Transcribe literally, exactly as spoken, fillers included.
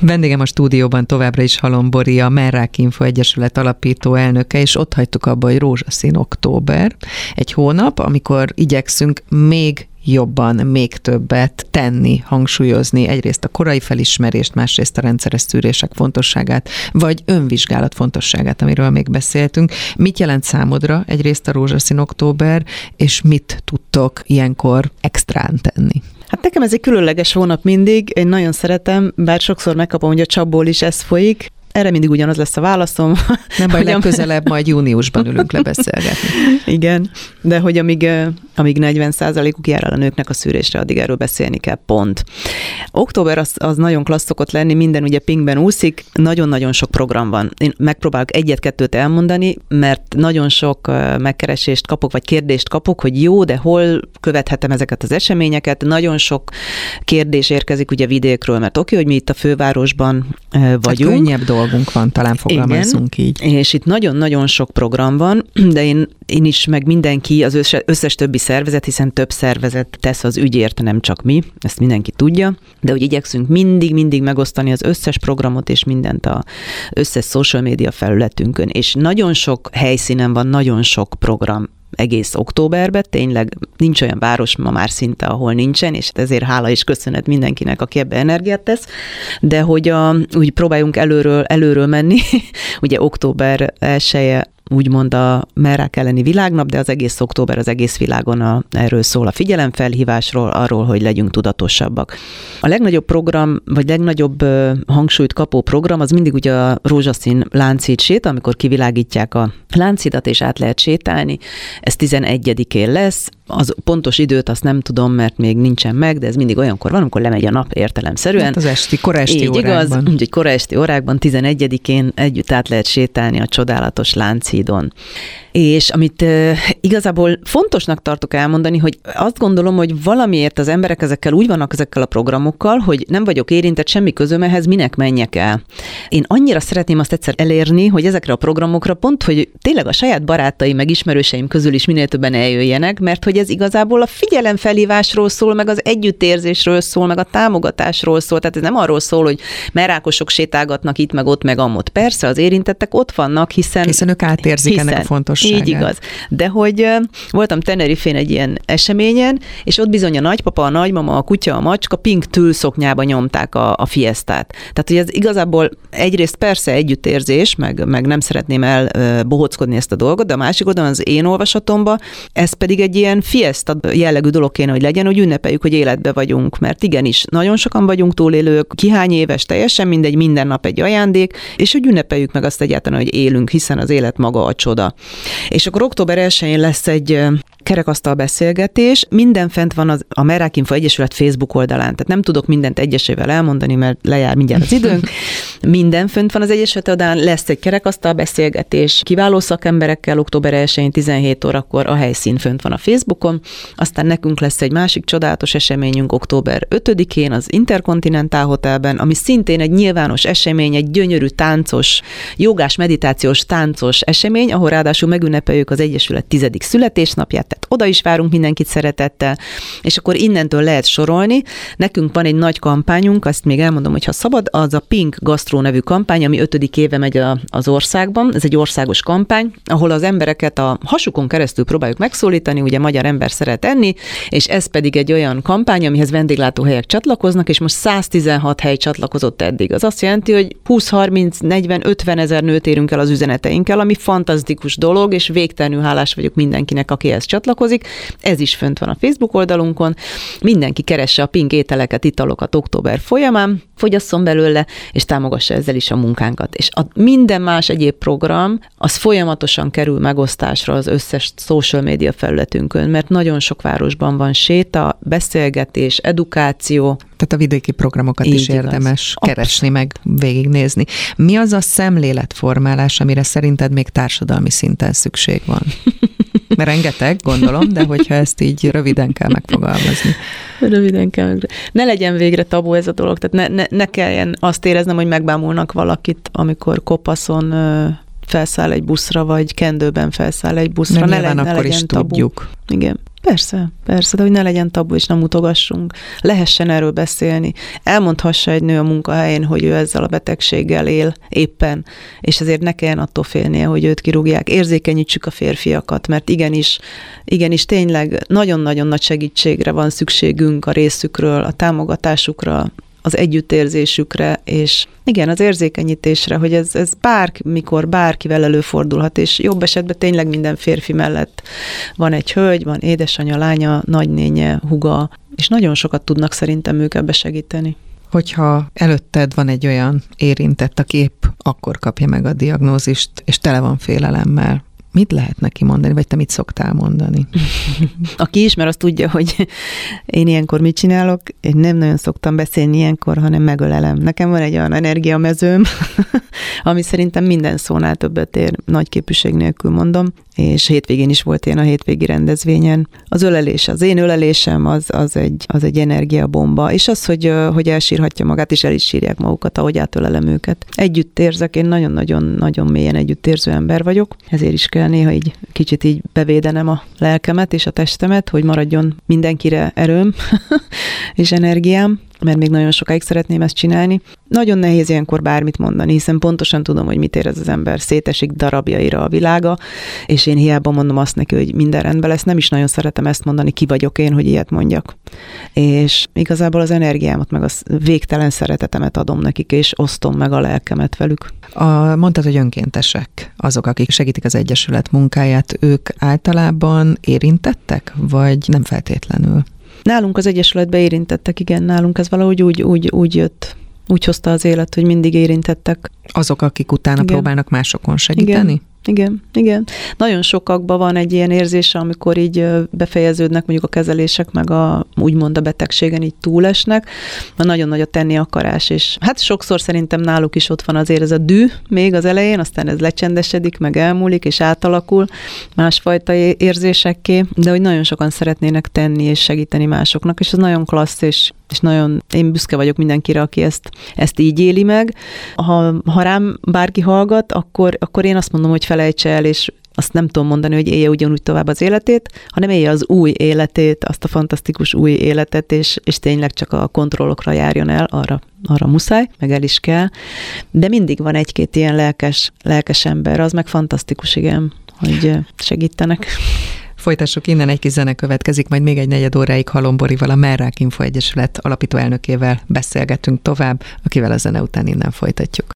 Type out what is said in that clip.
Vendégem a stúdióban továbbra is Halom-Bori, a Merrák Info Egyesület alapító elnöke, és ott hagytuk abba, hogy rózsaszín október, egy hónap, amikor igyekszünk még jobban, még többet tenni, hangsúlyozni egyrészt a korai felismerést, másrészt a rendszeres szűrések fontosságát, vagy önvizsgálat fontosságát, amiről még beszéltünk. Mit jelent számodra egyrészt a rózsaszín október, és mit tudtok ilyenkor extrán tenni? Hát nekem ez egy különleges hónap mindig, én nagyon szeretem, bár sokszor megkapom, hogy a csapból is ez folyik. Erre mindig ugyanaz lesz a válaszom. Nem baj, legközelebb majd júniusban ülünk le beszélgetni. Igen, de hogy amíg, amíg negyven százalékuk jár el a nőknek a szűrésre, addig erről beszélni kell, pont. Október az, az nagyon klassz szokott lenni, minden ugye pinkben úszik, nagyon-nagyon sok program van. Én megpróbálok egyet-kettőt elmondani, mert nagyon sok megkeresést kapok, vagy kérdést kapok, hogy jó, de hol követhetem ezeket az eseményeket. Nagyon sok kérdés érkezik ugye vidékről, mert oké, hogy mi itt a fővárosban vagyunk. Hát könnyebb dolgunk van, talán fogalmazzunk így. És itt nagyon-nagyon sok program van, de én, én is, meg mindenki, az összes, összes többi szervezet, hiszen több szervezet tesz az ügyért, nem csak mi, ezt mindenki tudja, de hogy igyekszünk mindig-mindig megosztani az összes programot és mindent az összes social media felületünkön, és nagyon sok helyszínen van, nagyon sok program egész októberben, tényleg nincs olyan város ma már szinte, ahol nincsen, és ezért hála és köszönet mindenkinek, aki ebbe energiát tesz, de hogy a, úgy próbáljunk előről, előről menni, ugye október elseje úgymond a Merrák elleni világnap, de az egész október az egész világon a, erről szól a figyelemfelhívásról, arról, hogy legyünk tudatosabbak. A legnagyobb program, vagy legnagyobb uh, hangsúlyt kapó program, az mindig ugye a rózsaszín láncít séta, amikor kivilágítják a láncidat, és át lehet sétálni. Ez tizenegyedikén lesz. Az pontos időt azt nem tudom, mert még nincsen meg, de ez mindig olyankor van, amikor lemegy a nap értelemszerűen. Hát az esti, kora esti Így órákban. Igaz, úgyhogy kora esti órákban, tizenegyedikén együtt át lehet sétálni a csodálatos Lánchídon. És amit uh, igazából fontosnak tartok elmondani, hogy azt gondolom, hogy valamiért az emberek ezekkel úgy vannak ezekkel a programokkal, hogy nem vagyok érintett, semmi közöm ehhez, minek menjek el. Én annyira szeretném azt egyszer elérni, hogy ezekre a programokra pont, hogy tényleg a saját barátaim, meg ismerőseim közül is minél többen eljöjjenek, mert hogy ez igazából a figyelemfelhívásról szól, meg az együttérzésről szól, meg a támogatásról szól, tehát ez nem arról szól, hogy merrákosok sétálgatnak itt, meg ott, meg amott. Persze az érintettek ott vannak, hiszen... Hiszen ők átérzik hiszen, ennek a fontosságát. Így igaz. De hogy uh, voltam Tenerifén egy ilyen eseményen, és ott bizony a nagypapa, a nagymama, a kutya, a macska pink tülszoknyába nyomták a, a fiesztát. Tehát, hogy ez igazából egyrészt persze együttérzés, meg, meg nem szeretném elbohockodni ezt a dolgot, de a másik oldalon az én olvasatomban ez pedig egy ilyen fiesta jellegű dolog kéne, hogy legyen, hogy ünnepeljük, hogy életbe vagyunk, mert igenis, nagyon sokan vagyunk túlélők, ki hány éves, teljesen mindegy, minden nap egy ajándék, és hogy ünnepeljük meg azt egyáltalán, hogy élünk, hiszen az élet maga a csoda. És akkor október elsején lesz egy kerekasztal beszélgetés, minden fent van az, a Merrák Info Egyesület Facebook oldalán, tehát nem tudok mindent egyesével elmondani, mert lejár mindjárt az időnk. Minden fönt van az Egyesület oldalán, lesz egy kerekasztal beszélgetés, kiváló szakemberekkel október elsején tizenhét órakor, a helyszín fönt van a Facebookon, aztán nekünk lesz egy másik csodálatos eseményünk október ötödikén az Intercontinental Hotelben, ami szintén egy nyilvános esemény, egy gyönyörű táncos, jogás, meditációs táncos esemény, ahol ráadásul megünnepeljük az Egyesület tizedik születésnapját, tehát oda is várunk mindenkit szeretettel, és akkor innentől lehet sorolni. Nekünk van egy nagy kampányunk, azt még elmondom, hogy ha szabad, az a Pink Gastro nevű kampány, ami ötödik éve megy a, az országban. Ez egy országos kampány, ahol az embereket a hasukon keresztül próbáljuk megszólítani, ugye magyar ember szeret enni, és ez pedig egy olyan kampány, amihez vendéglátóhelyek csatlakoznak, és most száztizenhat hely csatlakozott eddig. Az azt jelenti, hogy húsz, harminc, negyven, ötven ezer nőt érünk el az üzeneteinkkel, ami fantasztikus dolog, és végtelenül hálás vagyok mindenkinek, aki ezt csatlakozik. Ez is fönt van a Facebook oldalunkon. Mindenki keresse a Pink ételeket, italokat október folyamán, fogyasszon belőle, és támogassa ezzel is a munkánkat. És a minden más egyéb program, az folyamatosan kerül megosztásra az összes social media felületünkön, mert nagyon sok városban van séta, beszélgetés, edukáció. Tehát a vidéki programokat Így is érdemes igaz. keresni, meg végignézni. Mi az a szemléletformálás, amire szerinted még társadalmi szinten szükség van? Mert rengeteg, gondolom, de hogyha ezt így röviden kell megfogalmazni. Röviden kell meg. Ne legyen végre tabu ez a dolog, tehát ne, ne, ne kelljen azt éreznem, hogy megbámulnak valakit, amikor kopaszon ö, felszáll egy buszra, vagy kendőben felszáll egy buszra. Mert ne nyilván le, ne akkor legyen is tabu. tudjuk. Igen. Persze, persze, de hogy ne legyen tabu, és nem mutogassunk. Lehessen erről beszélni. Elmondhassa egy nő a munkahelyén, hogy ő ezzel a betegséggel él éppen, és ezért ne kelljen attól félnie, hogy őt kirúgják. Érzékenyítsük a férfiakat, mert igenis, igenis tényleg nagyon-nagyon nagy segítségre van szükségünk a részükről, a támogatásukra, az együttérzésükre, és igen, az érzékenyítésre, hogy ez, ez bármikor, bárkivel előfordulhat, és jobb esetben tényleg minden férfi mellett van egy hölgy, van édesanyja, lánya, nagynénye, húga, és nagyon sokat tudnak szerintem ők ebbe segíteni. Hogyha előtted van egy olyan érintett, aki épp akkor kapja meg a diagnózist, és tele van félelemmel, mit lehet neki mondani, vagy te mit szoktál mondani? Aki ismer, azt tudja, hogy én ilyenkor mit csinálok. Én nem nagyon szoktam beszélni ilyenkor, hanem megölelem. Nekem van egy olyan energiamezőm, ami szerintem minden szónál többet ér, nagy képűség nélkül mondom, és hétvégén is volt ilyen a hétvégi rendezvényen. Az ölelés, az én ölelésem az, az, egy, az egy energiabomba, és az, hogy, hogy elsírhatja magát, és el is sírják magukat, ahogy átölelem őket. Együtt érzek, én nagyon-nagyon-nagyon mélyen együttérző ember vagyok, ezért is kell néha így kicsit így bevédenem a lelkemet és a testemet, hogy maradjon mindenkire erőm és energiám, mert még nagyon sokáig szeretném ezt csinálni. Nagyon nehéz ilyenkor bármit mondani, hiszen pontosan tudom, hogy mit érez az ember, szétesik darabjaira a világa, és én hiába mondom azt neki, hogy minden rendben lesz, nem is nagyon szeretem ezt mondani, ki vagyok én, hogy ilyet mondjak. És igazából az energiámat, meg a végtelen szeretetemet adom nekik, és osztom meg a lelkemet velük. A, mondtad, hogy önkéntesek azok, akik segítik az Egyesület munkáját, ők általában érintettek, vagy nem feltétlenül? Nálunk az Egyesületben érintettek, igen, nálunk ez valahogy úgy, úgy, úgy jött, úgy hozta az élet, hogy mindig érintettek. Azok, akik utána igen. próbálnak másokon segíteni? Igen. Igen, igen. Nagyon sokakban van egy ilyen érzése, amikor így befejeződnek mondjuk a kezelések, meg a, úgymond a betegségen így túlesnek, mert nagyon nagy a tenni akarás, és hát sokszor szerintem náluk is ott van azért ez a dű még az elején, aztán ez lecsendesedik, meg elmúlik, és átalakul másfajta érzésekké, de hogy nagyon sokan szeretnének tenni és segíteni másoknak, és ez nagyon klassz, és és nagyon, én büszke vagyok mindenkire, aki ezt, ezt így éli meg. Ha, ha rám bárki hallgat, akkor, akkor én azt mondom, hogy felejtse el, és azt nem tudom mondani, hogy élje ugyanúgy tovább az életét, hanem élje az új életét, azt a fantasztikus új életet, és, és tényleg csak a kontrollokra járjon el, arra, arra muszáj, meg el is kell. De mindig van egy-két ilyen lelkes, lelkes ember, az meg fantasztikus, igen, hogy segítenek. Folytassuk innen, egy kis zene következik, majd még egy negyed óráig Halom-Borival, a Merrák Info Egyesület alapító elnökével beszélgetünk tovább, akivel a zene után innen folytatjuk.